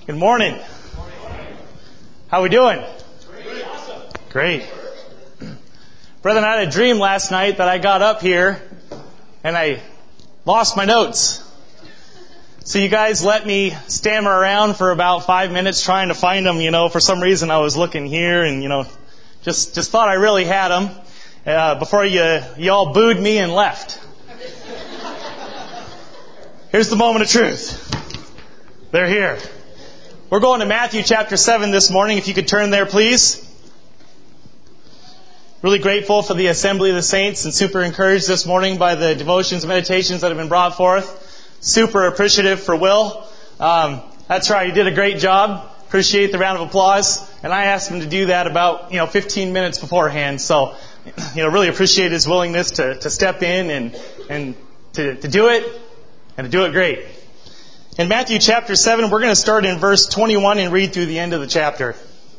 Good morning. How we doing? Great. Brethren, I had a dream last night that I got up here and I lost my notes. So you guys let me stammer around for about 5 minutes trying to find them. For some reason I was looking here and, just thought I really had them before you all booed me and left. Here's the moment of truth. They're here. We're going to Matthew chapter 7 this morning. If you could turn there, please. Really grateful for the assembly of the saints and super encouraged this morning by the devotions and meditations that have been brought forth. Super appreciative for Will. That's right, he did a great job. Appreciate the round of applause. And I asked him to do that about 15 minutes beforehand. So, really appreciate his willingness to step in and to do it and to do it great. In Matthew chapter 7, we're going to start in verse 21 and read through the end of the chapter.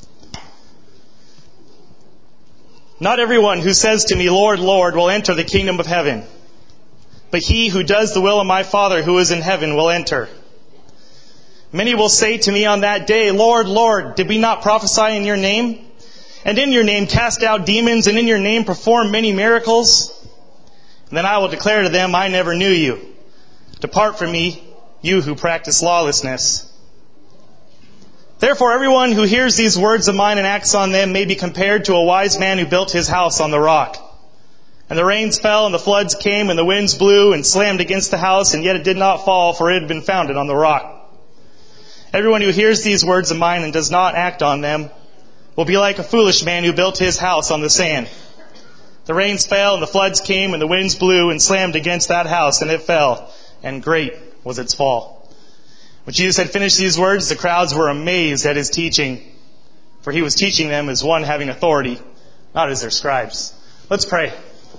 Not everyone who says to me, Lord, Lord, will enter the kingdom of heaven, but he who does the will of my Father who is in heaven will enter. Many will say to me on that day, Lord, Lord, did we not prophesy in your name? And in your name cast out demons, and in your name perform many miracles? And then I will declare to them, I never knew you. Depart from me, you who practice lawlessness. Therefore, everyone who hears these words of mine and acts on them may be compared to a wise man who built his house on the rock. And the rains fell, and the floods came, and the winds blew and slammed against the house, and yet it did not fall, for it had been founded on the rock. Everyone who hears these words of mine and does not act on them will be like a foolish man who built his house on the sand. The rains fell, and the floods came, and the winds blew and slammed against that house, and it fell, and great was its fall. When Jesus had finished these words, the crowds were amazed at his teaching, for he was teaching them as one having authority, not as their scribes. Let's pray.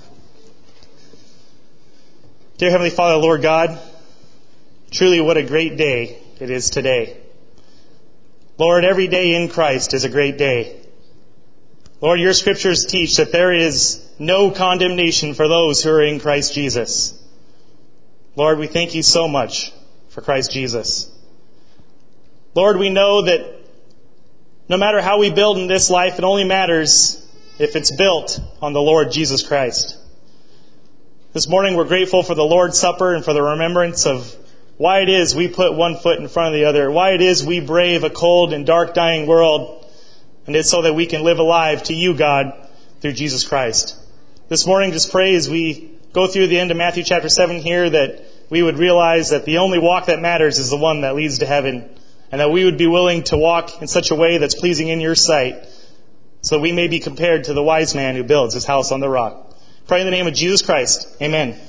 Dear Heavenly Father, Lord God, truly what a great day it is today. Lord, every day in Christ is a great day. Lord, your scriptures teach that there is no condemnation for those who are in Christ Jesus. Lord, we thank you so much for Christ Jesus. Lord, we know that no matter how we build in this life, it only matters if it's built on the Lord Jesus Christ. This morning we're grateful for the Lord's Supper and for the remembrance of why it is we put one foot in front of the other, why it is we brave a cold and dark dying world, and it's so that we can live alive to you, God, through Jesus Christ. This morning just pray as we go through the end of Matthew chapter 7 here that we would realize that the only walk that matters is the one that leads to heaven, and that we would be willing to walk in such a way that's pleasing in your sight, so we may be compared to the wise man who builds his house on the rock. Pray in the name of Jesus Christ. Amen.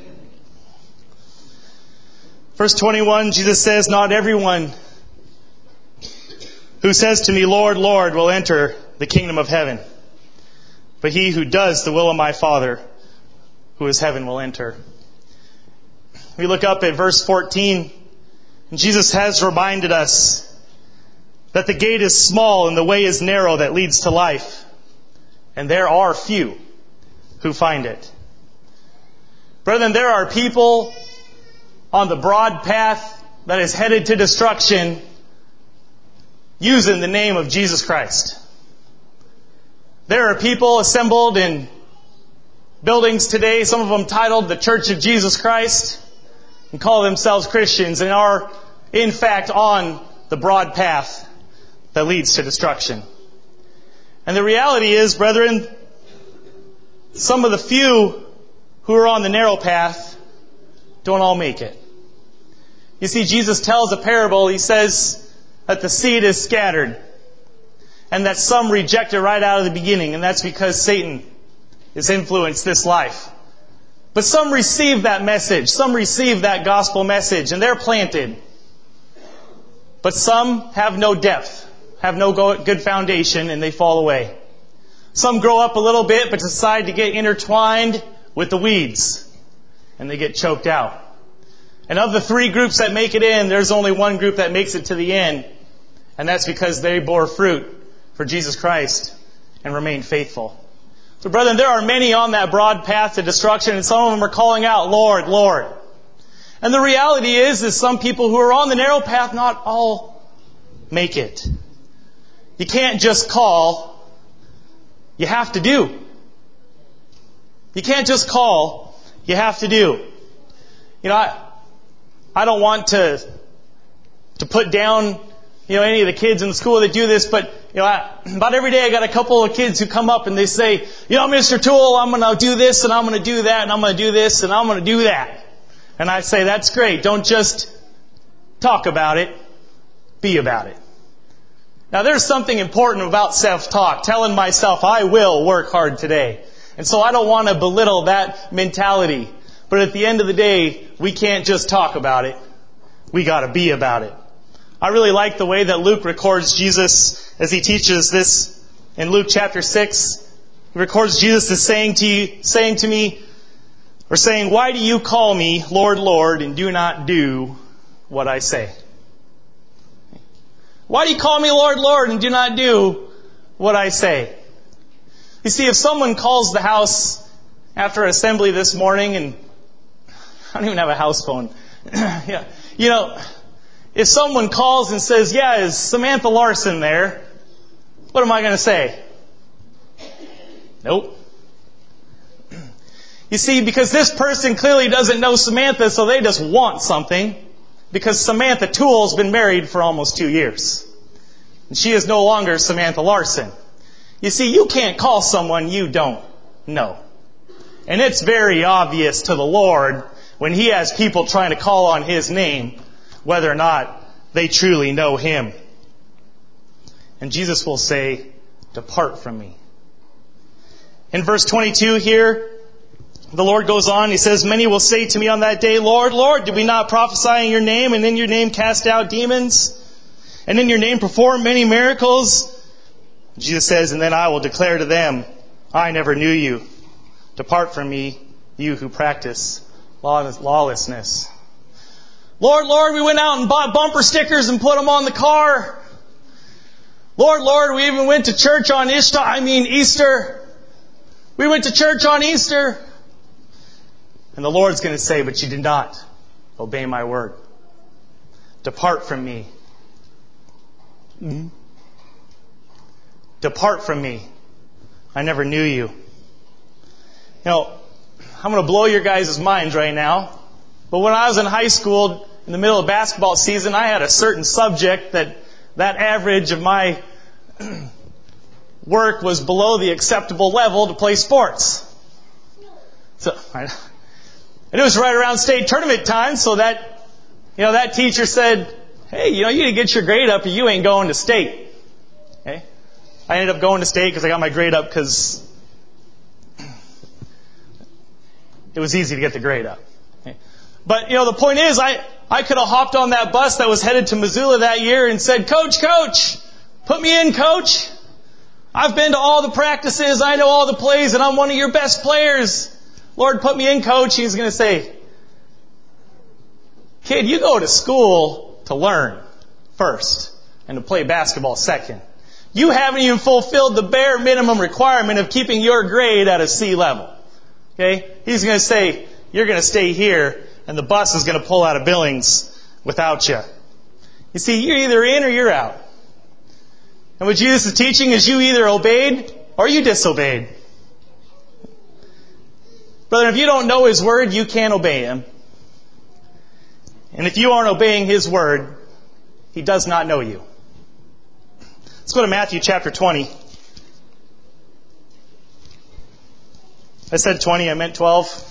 Verse 21, Jesus says, not everyone who says to me, Lord, Lord, will enter the kingdom of heaven, but he who does the will of my Father who is heaven will enter. We look up at verse 14, and Jesus has reminded us that the gate is small and the way is narrow that leads to life, and there are few who find it. Brethren, there are people on the broad path that is headed to destruction using the name of Jesus Christ. There are people assembled in buildings today, some of them titled the Church of Jesus Christ, and call themselves Christians and are, in fact, on the broad path that leads to destruction. And the reality is, brethren, some of the few who are on the narrow path don't all make it. You see, Jesus tells a parable. He says that the seed is scattered and that some reject it right out of the beginning, and that's because Satan has influenced this life. But some receive that message. Some receive that gospel message, and they're planted. But some have no depth, have no good foundation, and they fall away. Some grow up a little bit, but decide to get intertwined with the weeds, and they get choked out. And of the three groups that make it in, there's only one group that makes it to the end, and that's because they bore fruit for Jesus Christ and remained faithful. So brethren, there are many on that broad path to destruction, and some of them are calling out, Lord, Lord. And the reality is some people who are on the narrow path, not all make it. You can't just call. You have to do. You can't just call. You have to do. You know, I don't want to put down, any of the kids in the school that do this, but, about every day I got a couple of kids who come up and they say, Mr. Toole, I'm going to do this and I'm going to do that and I'm going to do this and I'm going to do that. And I say, that's great. Don't just talk about it. Be about it. Now there's something important about self-talk, telling myself I will work hard today. And so I don't want to belittle that mentality. But at the end of the day, we can't just talk about it. We got to be about it. I really like the way that Luke records Jesus as he teaches this in Luke chapter 6. He records Jesus as saying, why do you call me Lord, Lord, and do not do what I say? Why do you call me Lord, Lord, and do not do what I say? You see, if someone calls the house after assembly this morning, and I don't even have a house phone. Yeah. If someone calls and says, is Samantha Larson there? What am I going to say? Nope. You see, because this person clearly doesn't know Samantha, so they just want something. Because Samantha Toole's been married for almost 2 years. And she is no longer Samantha Larson. You see, you can't call someone you don't know. And it's very obvious to the Lord when He has people trying to call on His name, whether or not they truly know Him. And Jesus will say, depart from me. In verse 22 here, the Lord goes on, He says, many will say to me on that day, Lord, Lord, did we not prophesy in your name, and in your name cast out demons, and in your name perform many miracles? Jesus says, and then I will declare to them, I never knew you. Depart from me, you who practice lawlessness. Lord, Lord, we went out and bought bumper stickers and put them on the car. Lord, Lord, we even went to church on Easter. We went to church on Easter. And the Lord's going to say, but you did not obey my word. Depart from me. Depart from me. I never knew you. I'm going to blow your guys' minds right now. But when I was in high school, in the middle of basketball season, I had a certain subject that average of my work was below the acceptable level to play sports. And it was right around state tournament time, so that teacher said, hey, you need to get your grade up or you ain't going to state. Okay? I ended up going to state because I got my grade up because it was easy to get the grade up. Okay? But, the point is, I could have hopped on that bus that was headed to Missoula that year and said, Coach, put me in, Coach. I've been to all the practices, I know all the plays, and I'm one of your best players. Lord, put me in, Coach. He's going to say, kid, you go to school to learn first and to play basketball second. You haven't even fulfilled the bare minimum requirement of keeping your grade at a C level. Okay? He's going to say, you're going to stay here, and the bus is going to pull out of Billings without you. You see, you're either in or you're out. And what Jesus is teaching is you either obeyed or you disobeyed. Brother, if you don't know His Word, you can't obey Him. And if you aren't obeying His Word, He does not know you. Let's go to Matthew chapter 20. I said 20, I meant 12.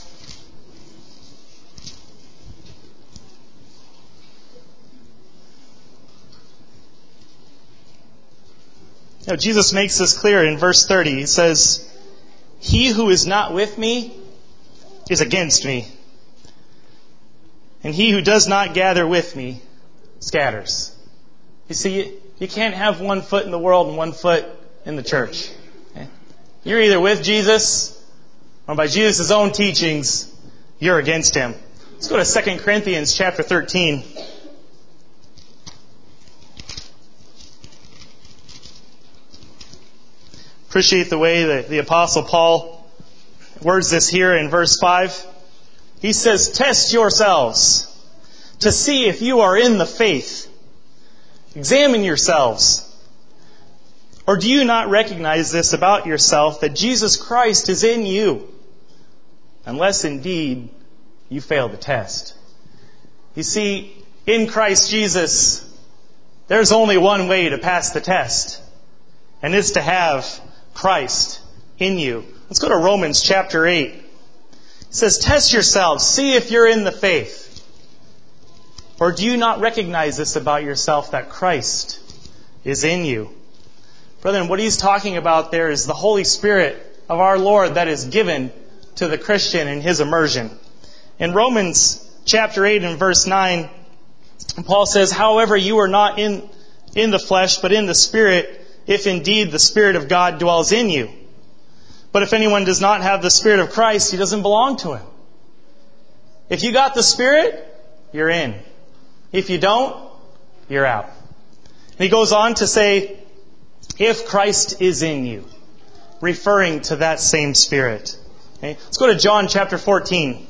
Jesus makes this clear in verse 30. He says, he who is not with me is against me. And he who does not gather with me scatters. You see, you can't have one foot in the world and one foot in the church. Okay? You're either with Jesus, or by Jesus' own teachings, you're against Him. Let's go to 2 Corinthians chapter 13. Appreciate the way that the Apostle Paul words this here in verse 5. He says, test yourselves to see if you are in the faith. Examine yourselves. Or do you not recognize this about yourself, that Jesus Christ is in you? Unless indeed you fail the test. You see, in Christ Jesus, there's only one way to pass the test. And it's to have Christ in you. Let's go to Romans chapter 8. It says, test yourselves, see if you're in the faith. Or do you not recognize this about yourself, that Christ is in you? Brethren, what he's talking about there is the Holy Spirit of our Lord that is given to the Christian in his immersion. In Romans chapter 8 and verse 9, Paul says, however, you are not in the flesh, but in the Spirit, if indeed the Spirit of God dwells in you. But if anyone does not have the Spirit of Christ, he doesn't belong to him. If you got the Spirit, you're in. If you don't, you're out. And he goes on to say, if Christ is in you, referring to that same Spirit. Okay? Let's go to John chapter 14.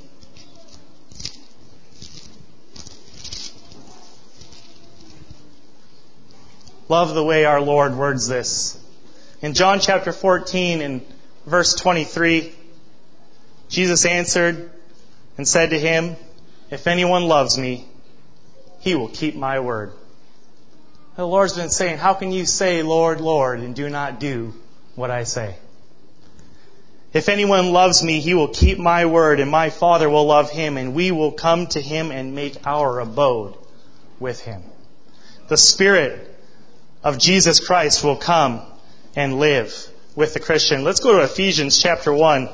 Love the way our Lord words this. In John chapter 14 and verse 23, Jesus answered and said to him, if anyone loves me, he will keep my word. The Lord's been saying, how can you say, Lord, Lord, and do not do what I say? If anyone loves me, he will keep my word, and my Father will love him, and we will come to him and make our abode with him. The Spirit of Jesus Christ will come and live with the Christian. Let's go to Ephesians chapter 1.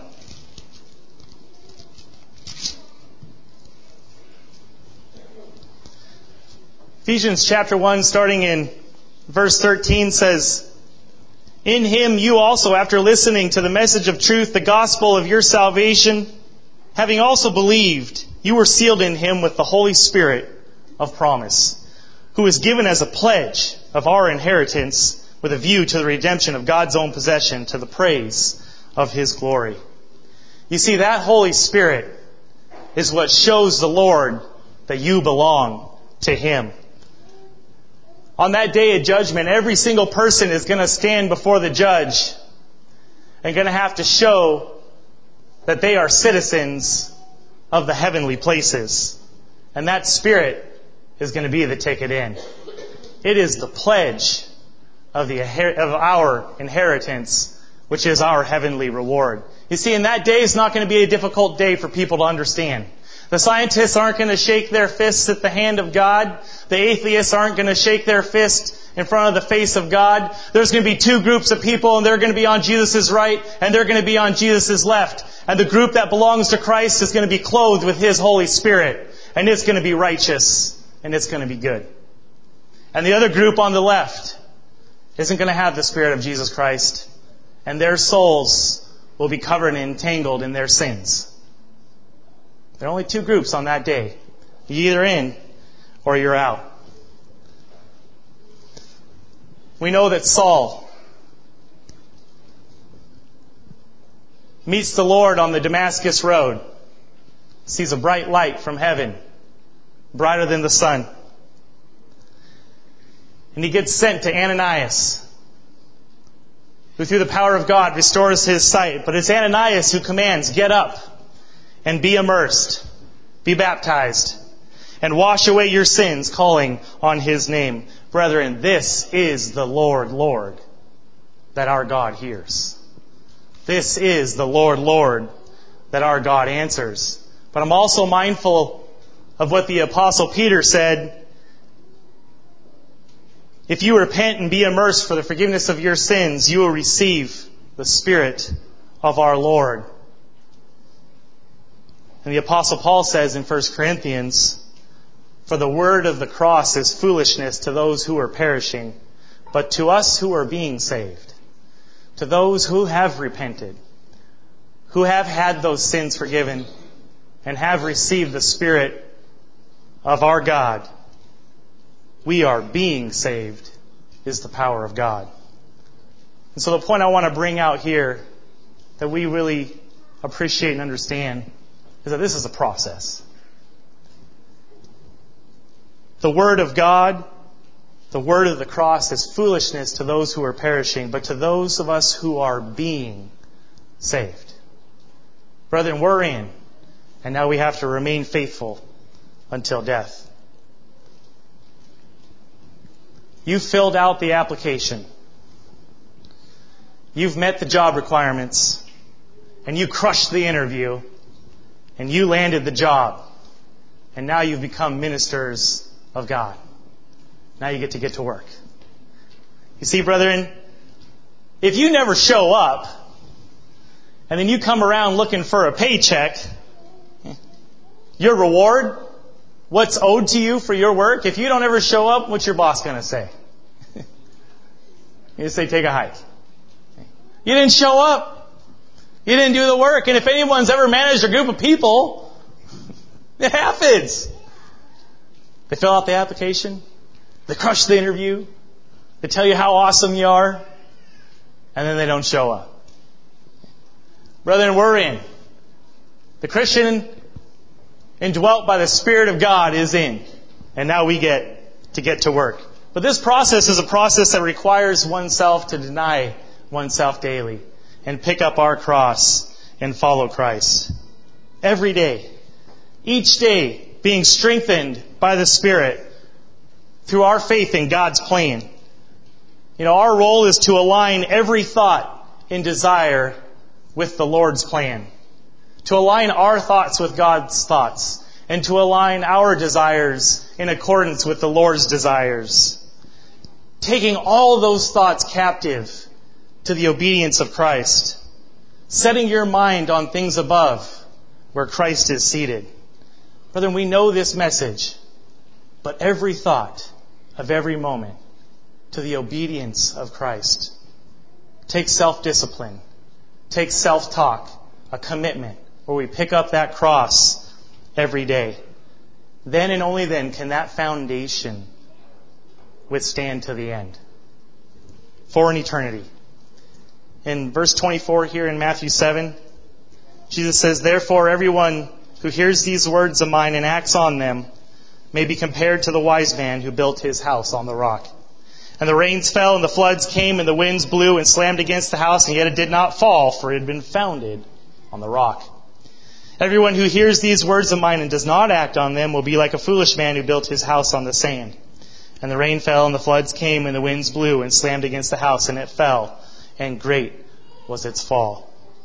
Ephesians chapter 1, starting in verse 13, says, in him you also, after listening to the message of truth, the gospel of your salvation, having also believed, you were sealed in him with the Holy Spirit of promise, who is given as a pledge of our inheritance with a view to the redemption of God's own possession, to the praise of his glory. You see, that Holy Spirit is what shows the Lord that you belong to him. On that day of judgment, every single person is going to stand before the judge and going to have to show that they are citizens of the heavenly places. And that Spirit is going to be the ticket in. It is the pledge of our inheritance, which is our heavenly reward. You see, in that day is not going to be a difficult day for people to understand. The scientists aren't going to shake their fists at the hand of God. The atheists aren't going to shake their fist in front of the face of God. There's going to be two groups of people, and they're going to be on Jesus' right, and they're going to be on Jesus' left. And the group that belongs to Christ is going to be clothed with his Holy Spirit, and it's going to be righteous, and it's going to be good. And the other group on the left isn't going to have the Spirit of Jesus Christ, and their souls will be covered and entangled in their sins. There are only two groups on that day. You're either in or you're out. We know that Saul meets the Lord on the Damascus road, sees a bright light from heaven, brighter than the sun. And he gets sent to Ananias, who through the power of God restores his sight. But it's Ananias who commands, get up and be immersed, be baptized, and wash away your sins, calling on his name. Brethren, this is the Lord, Lord, that our God hears. This is the Lord, Lord, that our God answers. But I'm also mindful of what the Apostle Peter said. If you repent and be immersed for the forgiveness of your sins, you will receive the Spirit of our Lord. And the Apostle Paul says in 1 Corinthians, for the word of the cross is foolishness to those who are perishing, but to us who are being saved, to those who have repented, who have had those sins forgiven, and have received the Spirit of our God, we are being saved is the power of God. And so the point I want to bring out here that we really appreciate and understand is that this is a process. The Word of God The word of the cross is foolishness to those who are perishing, but to those of us who are being saved. Brethren, we're in, and now we have to remain faithful until death. You filled out the application. You've met the job requirements, and you crushed the interview, and you landed the job, and now you've become ministers of God. Now you get to work. You see, brethren, if you never show up, and then you come around looking for a paycheck, your reward, what's owed to you for your work, if you don't ever show up, what's your boss going to say? You say, take a hike. You didn't show up. You didn't do the work. And if anyone's ever managed a group of people, it happens. They fill out the application. They crush the interview. They tell you how awesome you are. And then they don't show up. Brethren, we're in. The Christian indwelt by the Spirit of God is in. And now we get to work. But this process is a process that requires oneself to deny oneself daily and pick up our cross and follow Christ. Every day. Each day being strengthened by the Spirit through our faith in God's plan. Our role is to align every thought and desire with the Lord's plan. To align our thoughts with God's thoughts. And to align our desires in accordance with the Lord's desires. Taking all of those thoughts captive to the obedience of Christ. Setting your mind on things above where Christ is seated. Brethren, we know this message. But every thought of every moment to the obedience of Christ takes self-discipline, takes self-talk, a commitment where we pick up that cross every day. Then and only then can that foundation withstand to the end. For an eternity. In verse 24 here in Matthew 7, Jesus says, therefore everyone who hears these words of mine and acts on them may be compared to the wise man who built his house on the rock. And the rains fell, and the floods came, and the winds blew and slammed against the house, and yet it did not fall, for it had been founded on the rock. Everyone who hears these words of mine and does not act on them will be like a foolish man who built his house on the sand. And the rain fell, and the floods came, and the winds blew and slammed against the house, and it fell, and great was its fall.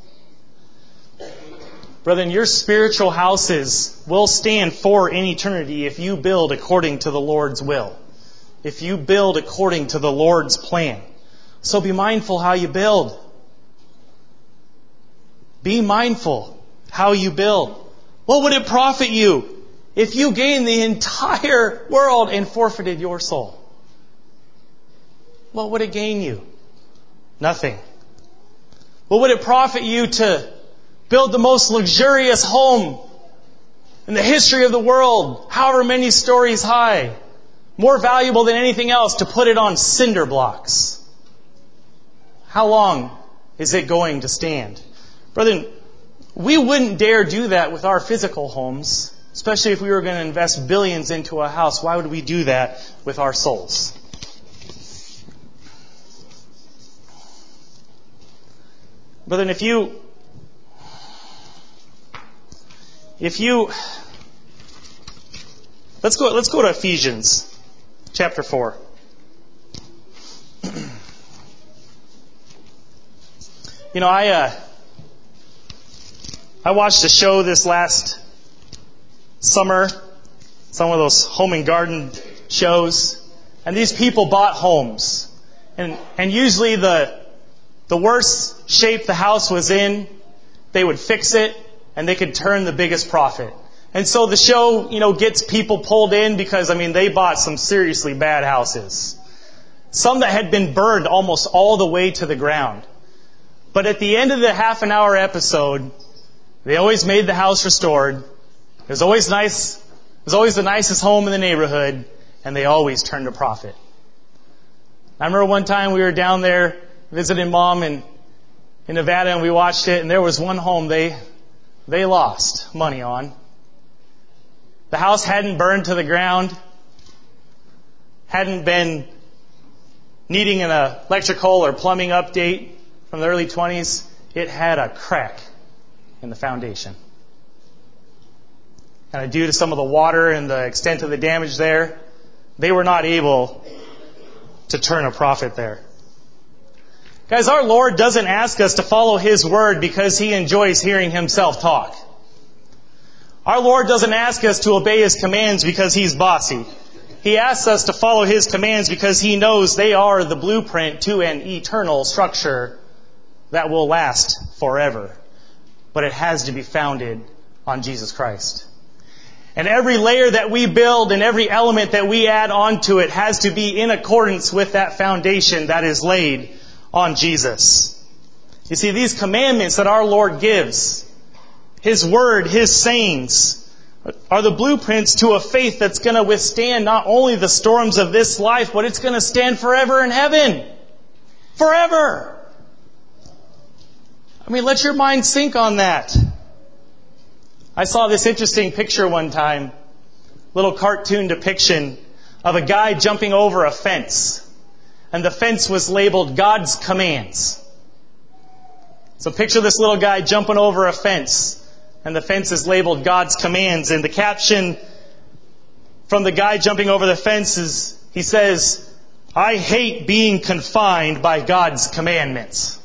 Brethren, your spiritual houses will stand for in eternity if you build according to the Lord's will. If you build according to the Lord's plan. So be mindful how you build. Be mindful how you build. What would it profit you if you gained the entire world and forfeited your soul? What would it gain you? Nothing. What would it profit you to build the most luxurious home in the history of the world, however many stories high, more valuable than anything else, to put it on cinder blocks? How long is it going to stand? Brethren, we wouldn't dare do that with our physical homes, especially if we were going to invest billions into a house. Why would we do that with our souls? Brethren, if you let's go to Ephesians chapter 4. I watched a show this last summer, some of those home and garden shows, and these people bought homes. And usually the worse shape the house was in, they would fix it and they could turn the biggest profit. And so the show, gets people pulled in because, they bought some seriously bad houses. Some that had been burned almost all the way to the ground. But at the end of the half-an-hour episode, they always made the house restored. It was always nice. It was always the nicest home in the neighborhood, and they always turned a profit. I remember one time we were down there visiting Mom in Nevada, and we watched it, and there was one home they lost money on. The house hadn't burned to the ground, hadn't been needing an electrical or plumbing update from the early 20s, it had a crack in the foundation. And due to some of the water and the extent of the damage there, they were not able to turn a profit there. Guys, our Lord doesn't ask us to follow His word because He enjoys hearing Himself talk. Our Lord doesn't ask us to obey His commands because He's bossy. He asks us to follow His commands because He knows they are the blueprint to an eternal structure that will last forever. But it has to be founded on Jesus Christ. And every layer that we build and every element that we add onto it has to be in accordance with that foundation that is laid on Jesus. You see, these commandments that our Lord gives, His word, His sayings, are the blueprints to a faith that's going to withstand not only the storms of this life, but it's going to stand forever in heaven. Forever! I mean, let your mind sink on that. I saw this interesting picture one time, little cartoon depiction of a guy jumping over a fence. And the fence was labeled God's Commands. So picture this little guy jumping over a fence. And the fence is labeled God's Commands. And the caption from the guy jumping over the fence is, he says, "I hate being confined by God's commandments.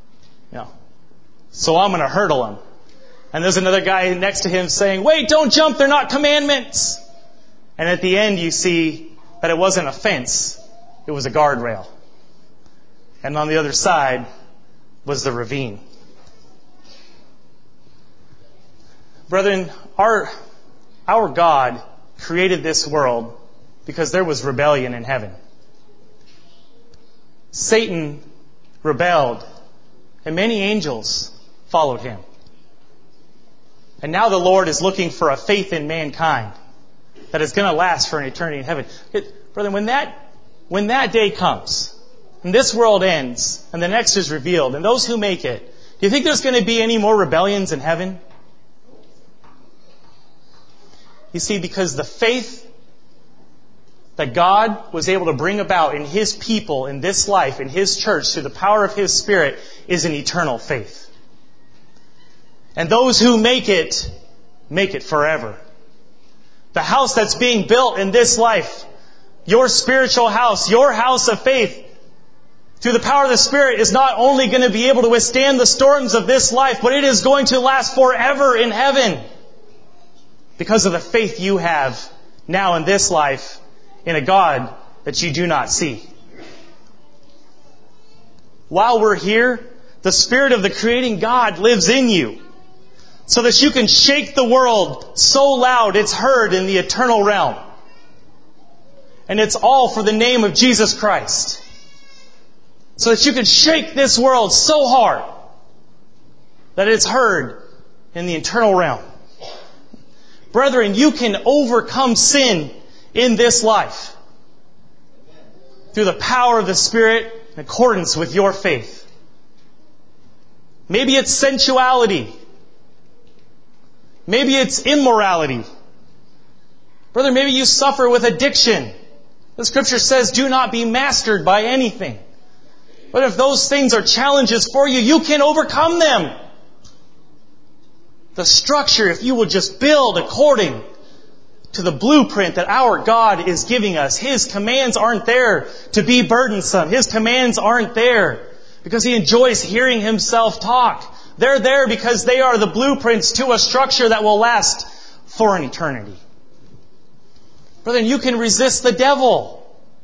So I'm going to hurdle him." And there's another guy next to him saying, "Wait, don't jump, they're not commandments." And at the end you see that it wasn't a fence, it was a guardrail. And on the other side was the ravine. Brethren, our God created this world because there was rebellion in heaven. Satan rebelled, and many angels followed him. And now the Lord is looking for a faith in mankind that is going to last for an eternity in heaven. Brethren, when that day comes, and this world ends, and the next is revealed, and those who make it, do you think there's going to be any more rebellions in heaven? You see, because the faith that God was able to bring about in His people, in this life, in His church, through the power of His Spirit, is an eternal faith. And those who make it forever. The house that's being built in this life, your spiritual house, your house of faith, through the power of the Spirit, is not only going to be able to withstand the storms of this life, but it is going to last forever in heaven. Because of the faith you have now in this life in a God that you do not see. While we're here, the Spirit of the creating God lives in you, so that you can shake the world so loud it's heard in the eternal realm. And it's all for the name of Jesus Christ. So that you can shake this world so hard that it's heard in the eternal realm. Brethren, you can overcome sin in this life through the power of the Spirit in accordance with your faith. Maybe it's sensuality. Maybe it's immorality. Brother, maybe you suffer with addiction. The Scripture says, do not be mastered by anything. But if those things are challenges for you, you can overcome them. The structure, if you will just build according to the blueprint that our God is giving us. His commands aren't there to be burdensome. His commands aren't there because He enjoys hearing Himself talk. They're there because they are the blueprints to a structure that will last for an eternity. Brethren, you can resist the devil.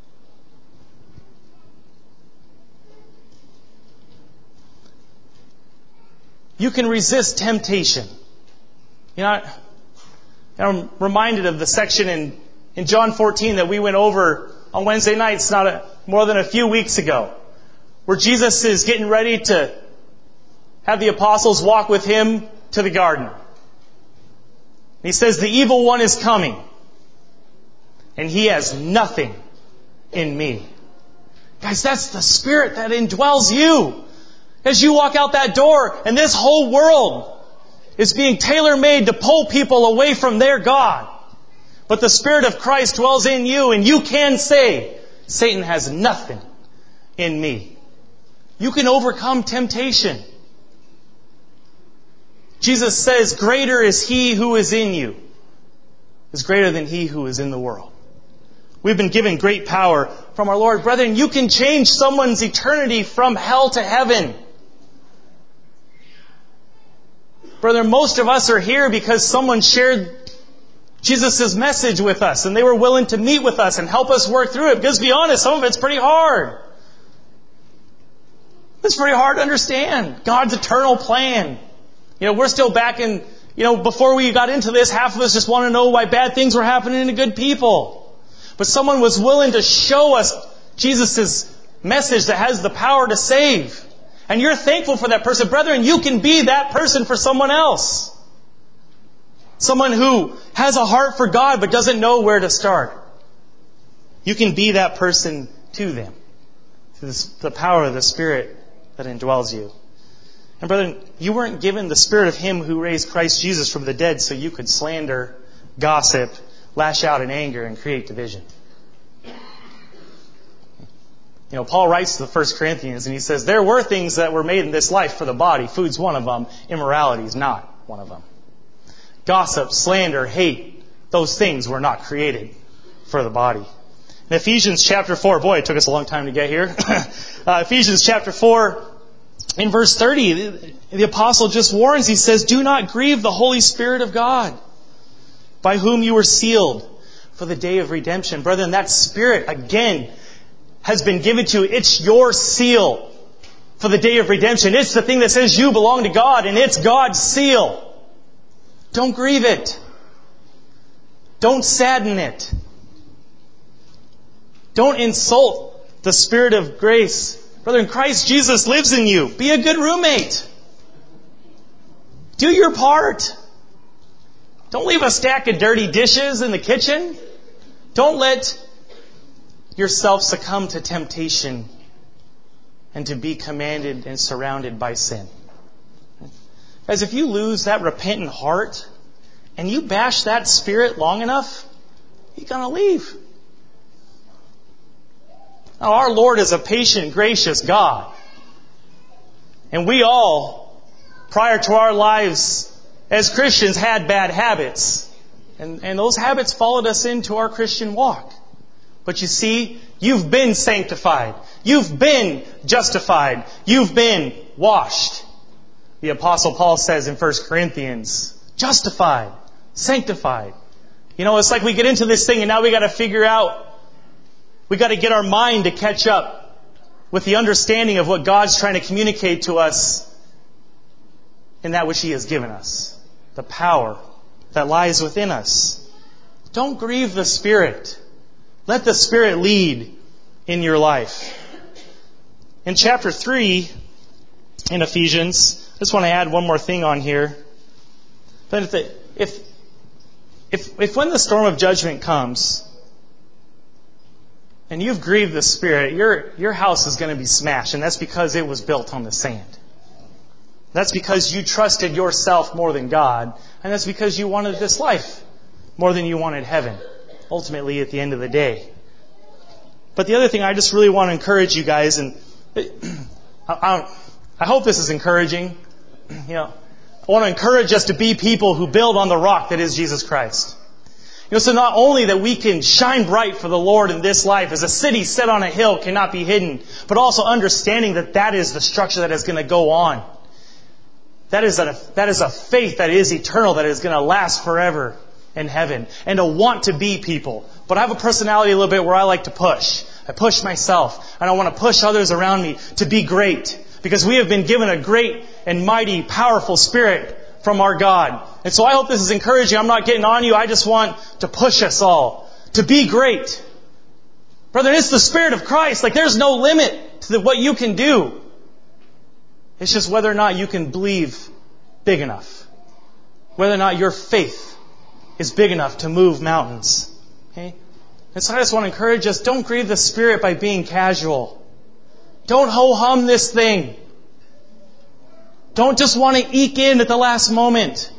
You can resist temptation. You know, I'm reminded of the section in John 14 that we went over on Wednesday nights more than a few weeks ago, where Jesus is getting ready to have the apostles walk with Him to the garden. He says, the evil one is coming, and he has nothing in me. Guys, that's the Spirit that indwells you. As you walk out that door, and this whole world is being tailor-made to pull people away from their God. But the Spirit of Christ dwells in you, and you can say, Satan has nothing in me. You can overcome temptation. Jesus says, greater is He who is in you, is greater than he who is in the world. We've been given great power from our Lord. Brethren, you can change someone's eternity from hell to heaven. Brother, most of us are here because someone shared Jesus' message with us and they were willing to meet with us and help us work through it. Because to be honest, some of it's pretty hard. It's pretty hard to understand. God's eternal plan. We're still back in, before we got into this, half of us just want to know why bad things were happening to good people. But someone was willing to show us Jesus' message that has the power to save. And you're thankful for that person. Brethren, you can be that person for someone else. Someone who has a heart for God but doesn't know where to start. You can be that person to them. Through the power of the Spirit that indwells you. And brethren, you weren't given the Spirit of Him who raised Christ Jesus from the dead so you could slander, gossip, lash out in anger, and create division. Paul writes to the 1 Corinthians and he says, there were things that were made in this life for the body. Food's one of them. Immorality is not one of them. Gossip, slander, hate, those things were not created for the body. In Ephesians chapter 4, boy, it took us a long time to get here. Ephesians chapter 4, in verse 30, the apostle just warns. He says, do not grieve the Holy Spirit of God, by whom you were sealed for the day of redemption. Brethren, that Spirit, again, has been given to you. It's your seal for the day of redemption. It's the thing that says you belong to God, and it's God's seal. Don't grieve it. Don't sadden it. Don't insult the Spirit of grace. Brethren, Christ Jesus lives in you. Be a good roommate. Do your part. Don't leave a stack of dirty dishes in the kitchen. Don't let yourself succumb to temptation and to be commanded and surrounded by sin. Guys, if you lose that repentant heart and you bash that Spirit long enough, you're going to leave. Now, our Lord is a patient, gracious God. And we all, prior to our lives as Christians, had bad habits. And those habits followed us into our Christian walk. But you see, you've been sanctified. You've been justified. You've been washed. The Apostle Paul says in 1 Corinthians, justified, sanctified. It's like we get into this thing and now we got to figure out, we got to get our mind to catch up with the understanding of what God's trying to communicate to us in that which He has given us. The power that lies within us. Don't grieve the Spirit. Let the Spirit lead in your life. In chapter 3 in Ephesians, I just want to add one more thing on here. But if when the storm of judgment comes and you've grieved the Spirit, your house is going to be smashed, and that's because it was built on the sand. That's because you trusted yourself more than God, and that's because you wanted this life more than you wanted heaven, ultimately at the end of the day. But the other thing I just really want to encourage you guys, and I hope this is encouraging. I want to encourage us to be people who build on the rock that is Jesus Christ. So not only that we can shine bright for the Lord in this life as a city set on a hill cannot be hidden, but also understanding that is the structure that is going to go on. That is a faith that is eternal, that is going to last forever in heaven. And to want to be people. But I have a personality a little bit where I like to push. I push myself. And I want to push others around me to be great. Because we have been given a great and mighty, powerful Spirit from our God. And so I hope this is encouraging. I'm not getting on you. I just want to push us all to be great. Brother, it's the Spirit of Christ. There's no limit to what you can do. It's just whether or not you can believe big enough. Whether or not your faith is big enough to move mountains. Okay? And so I just want to encourage us, don't grieve the Spirit by being casual. Don't ho-hum this thing. Don't just want to eke in at the last moment.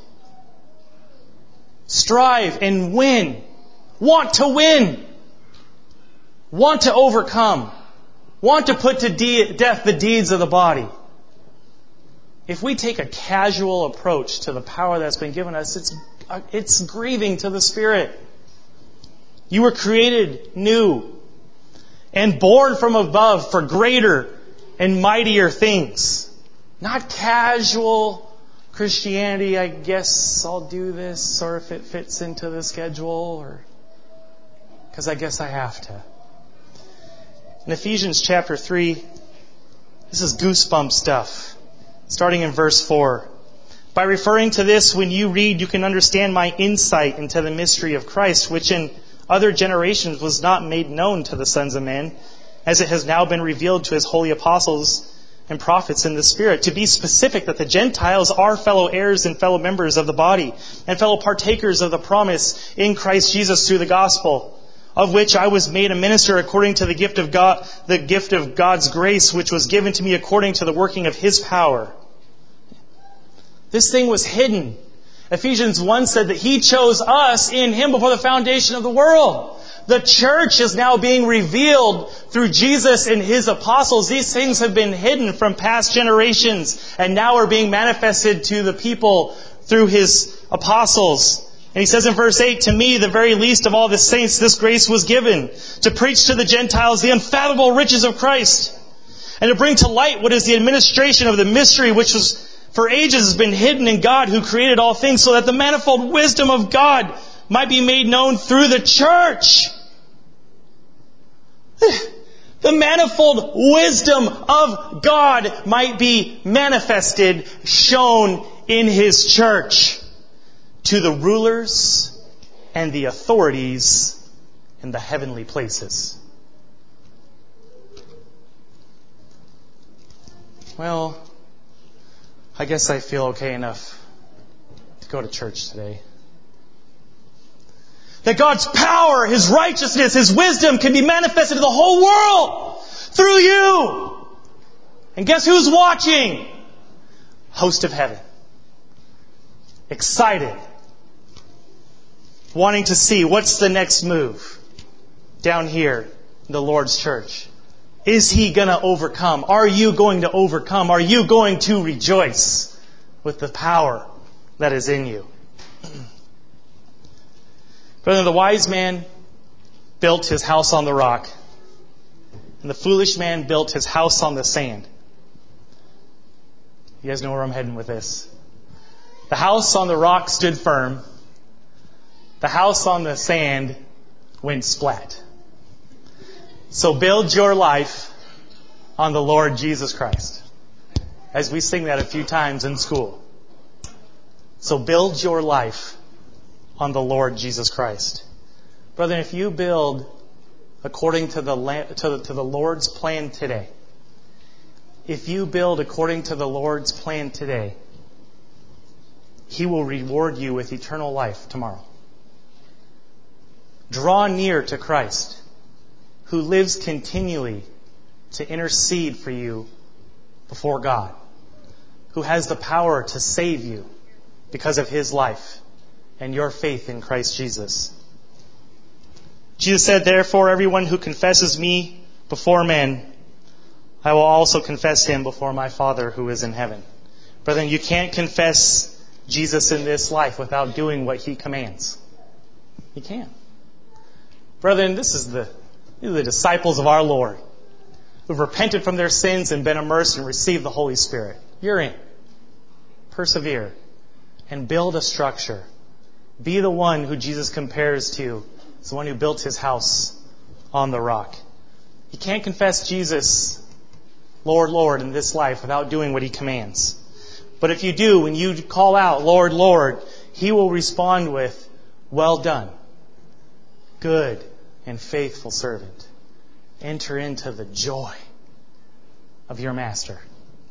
Strive and win. Want to win. Want to overcome. want to put to death the deeds of the body. If we take a casual approach to the power that's been given us, it's grieving to the Spirit. You were created new and born from above for greater and mightier things. Not casual Christianity, I guess I'll do this, or if it fits into the schedule, or because I guess I have to. In Ephesians chapter 3, this is goosebump stuff. Starting in verse 4. By referring to this, when you read, you can understand my insight into the mystery of Christ, which in other generations was not made known to the sons of men, as it has now been revealed to his holy apostles and prophets in the Spirit. To be specific, that the Gentiles are fellow heirs and fellow members of the body, and fellow partakers of the promise in Christ Jesus through the gospel, of which I was made a minister according to the gift of God, the gift of God's grace, which was given to me according to the working of his power. This thing was hidden. Ephesians 1 said that he chose us in him before the foundation of the world. The church is now being revealed through Jesus and his apostles. These things have been hidden from past generations and now are being manifested to the people through his apostles. And he says in verse 8, to me, the very least of all the saints, this grace was given to preach to the Gentiles the unfathomable riches of Christ, and to bring to light what is the administration of the mystery which was for ages has been hidden in God who created all things, so that the manifold wisdom of God might be made known through the church. The manifold wisdom of God might be manifested, shown in his church to the rulers and the authorities in the heavenly places. Well, I guess I feel okay enough to go to church today. That God's power, his righteousness, his wisdom can be manifested to the whole world through you. And guess who's watching? Host of heaven. Excited. Wanting to see what's the next move down here in the Lord's church. Is he going to overcome? Are you going to overcome? Are you going to rejoice with the power that is in you? Brother, the wise man built his house on the rock, and the foolish man built his house on the sand. You guys know where I'm heading with this. The house on the rock stood firm. The house on the sand went splat. So build your life on the Lord Jesus Christ. As we sing that a few times in school. So build your life on the Lord Jesus Christ. Brother, if you build according to the Lord's plan today, if you build according to the Lord's plan today, he will reward you with eternal life tomorrow. Draw near to Christ, who lives continually to intercede for you before God, who has the power to save you because of his life and your faith in Christ Jesus. Jesus said, therefore, everyone who confesses me before men, I will also confess him before my Father who is in heaven. Brethren, you can't confess Jesus in this life without doing what he commands. You can't. Brethren, these are the disciples of our Lord who've repented from their sins and been immersed and received the Holy Spirit. You're in. Persevere and build a structure. Be the one who Jesus compares to as the one who built his house on the rock. You can't confess Jesus, Lord, Lord, in this life without doing what he commands. But if you do, when you call out, Lord, Lord, he will respond with, well done, good and faithful servant. Enter into the joy of your master.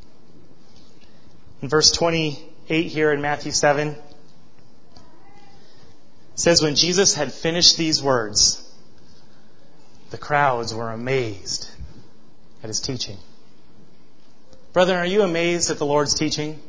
In verse 28 here in Matthew 7, it says, when Jesus had finished these words, the crowds were amazed at his teaching. Brethren, are you amazed at the Lord's teaching?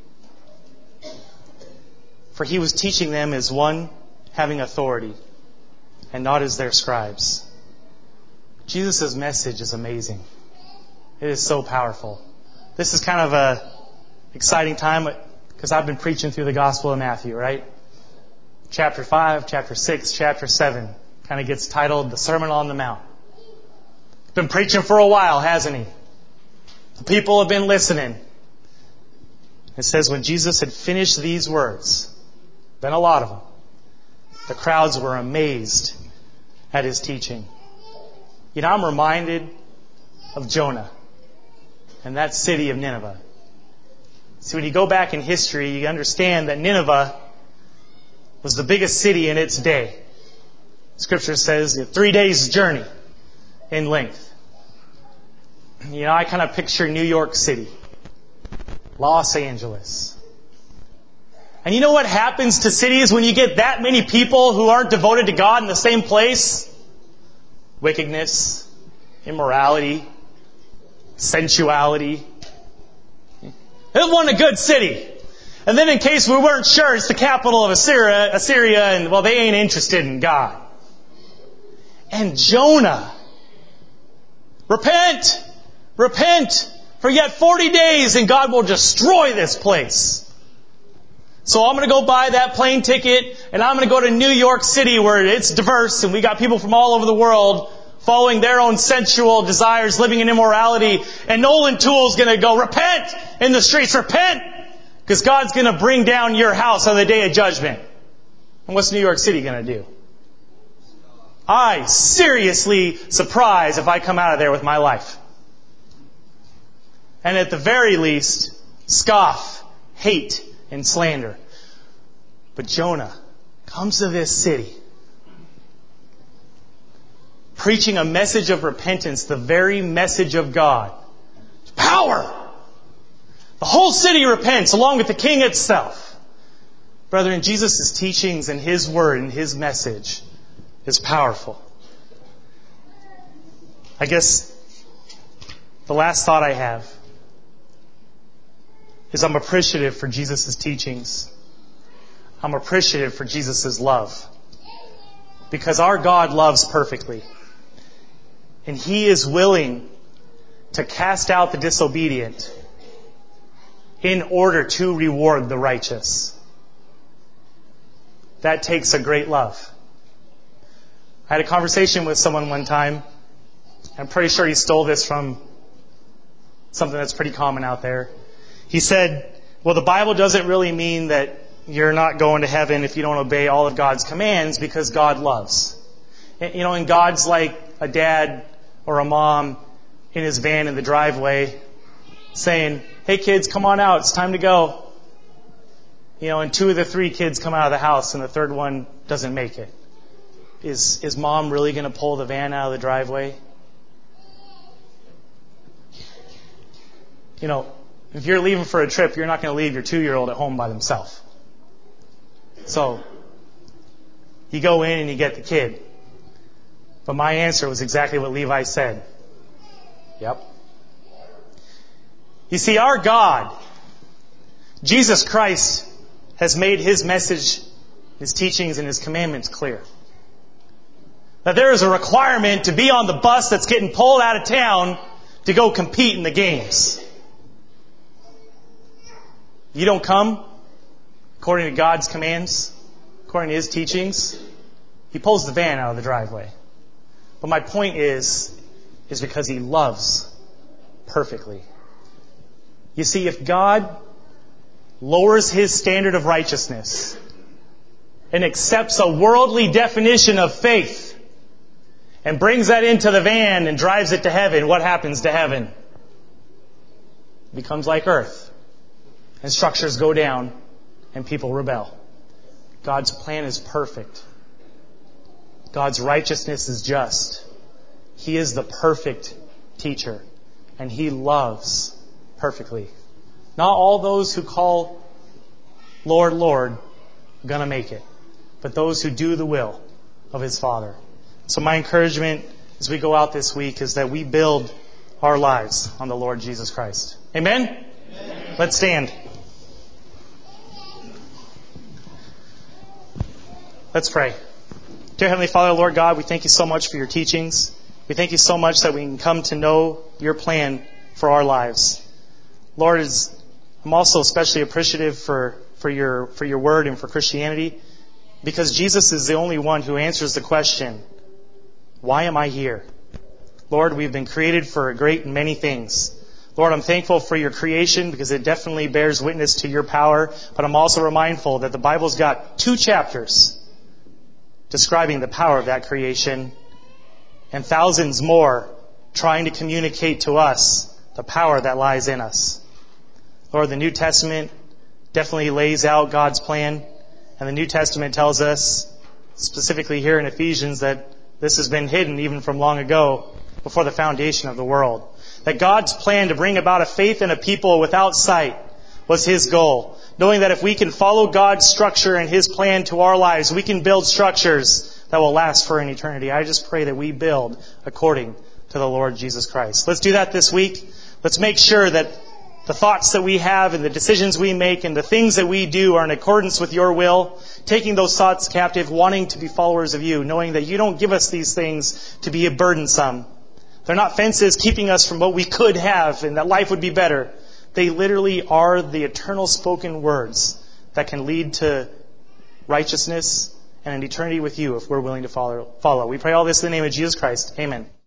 For he was teaching them as one having authority, and not as their scribes. Jesus' message is amazing. It is so powerful. This is kind of a exciting time because I've been preaching through the Gospel of Matthew, right? Chapter 5, chapter 6, chapter 7 kind of gets titled the Sermon on the Mount. Been preaching for a while, hasn't he? The people have been listening. It says when Jesus had finished these words, been a lot of them, the crowds were amazed at his teaching. You know, I'm reminded of Jonah and that city of Nineveh. See, when you go back in history, you understand that Nineveh was the biggest city in its day. Scripture says 3 days' journey in length. You know, I kind of picture New York City, Los Angeles. And you know what happens to cities when you get that many people who aren't devoted to God in the same place? Wickedness, immorality, sensuality. It wasn't a good city. And then in case we weren't sure, it's the capital of Assyria, and well, they ain't interested in God. And Jonah, repent, for yet 40 days and God will destroy this place. So I'm going to go buy that plane ticket and I'm going to go to New York City where it's diverse and we got people from all over the world following their own sensual desires, living in immorality. And Nolan Toole's going to go, repent in the streets, repent! Because God's going to bring down your house on the day of judgment. And what's New York City going to do? I seriously surprised if I come out of there with my life. And at the very least, scoff, hate, and slander. But Jonah comes to this city preaching a message of repentance, the very message of God. Power! The whole city repents along with the king itself. Brethren, Jesus' teachings and His word and His message is powerful. I guess the last thought I have is I'm appreciative for Jesus' teachings. I'm appreciative for Jesus' love. Because our God loves perfectly. And He is willing to cast out the disobedient in order to reward the righteous. That takes a great love. I had a conversation with someone one time. I'm pretty sure he stole this from something that's pretty common out there. He said, well, the Bible doesn't really mean that you're not going to heaven if you don't obey all of God's commands because God loves. You know, and God's like a dad or a mom in his van in the driveway saying, hey kids, come on out, it's time to go. You know, and 2 of the 3 kids come out of the house and the third one doesn't make it. Is mom really going to pull the van out of the driveway? You know, if you're leaving for a trip, you're not going to leave your 2-year-old at home by themselves. So, you go in and you get the kid. But my answer was exactly what Levi said. Yep. You see, our God, Jesus Christ, has made His message, His teachings, and His commandments clear. That there is a requirement to be on the bus that's getting pulled out of town to go compete in the games. You don't come according to God's commands, according to His teachings. He pulls the van out of the driveway. But my point is because He loves perfectly. You see, if God lowers His standard of righteousness and accepts a worldly definition of faith and brings that into the van and drives it to heaven, what happens to heaven? It becomes like earth. And structures go down and people rebel. God's plan is perfect. God's righteousness is just. He is the perfect teacher. And He loves perfectly. Not all those who call Lord, Lord, are going to make it. But those who do the will of His Father. So my encouragement as we go out this week is that we build our lives on the Lord Jesus Christ. Amen? Amen. Let's stand. Let's pray. Dear Heavenly Father, Lord God, we thank You so much for Your teachings. We thank You so much that we can come to know Your plan for our lives. Lord, I'm also especially appreciative for your word and for Christianity, because Jesus is the only one who answers the question, why am I here? Lord, we've been created for a great and many things. Lord, I'm thankful for your creation because it definitely bears witness to your power, but I'm also mindful that the Bible's got 2 chapters describing the power of that creation and thousands more trying to communicate to us the power that lies in us. Lord, the New Testament definitely lays out God's plan, and the New Testament tells us, specifically here in Ephesians, that this has been hidden even from long ago, before the foundation of the world. That God's plan to bring about a faith in a people without sight was His goal. Knowing that if we can follow God's structure and His plan to our lives, we can build structures that will last for an eternity. I just pray that we build according to the Lord Jesus Christ. Let's do that this week. Let's make sure that the thoughts that we have and the decisions we make and the things that we do are in accordance with your will, taking those thoughts captive, wanting to be followers of you, knowing that you don't give us these things to be burdensome. They're not fences keeping us from what we could have and that life would be better. They literally are the eternal spoken words that can lead to righteousness and an eternity with you if we're willing to follow. We pray all this in the name of Jesus Christ. Amen.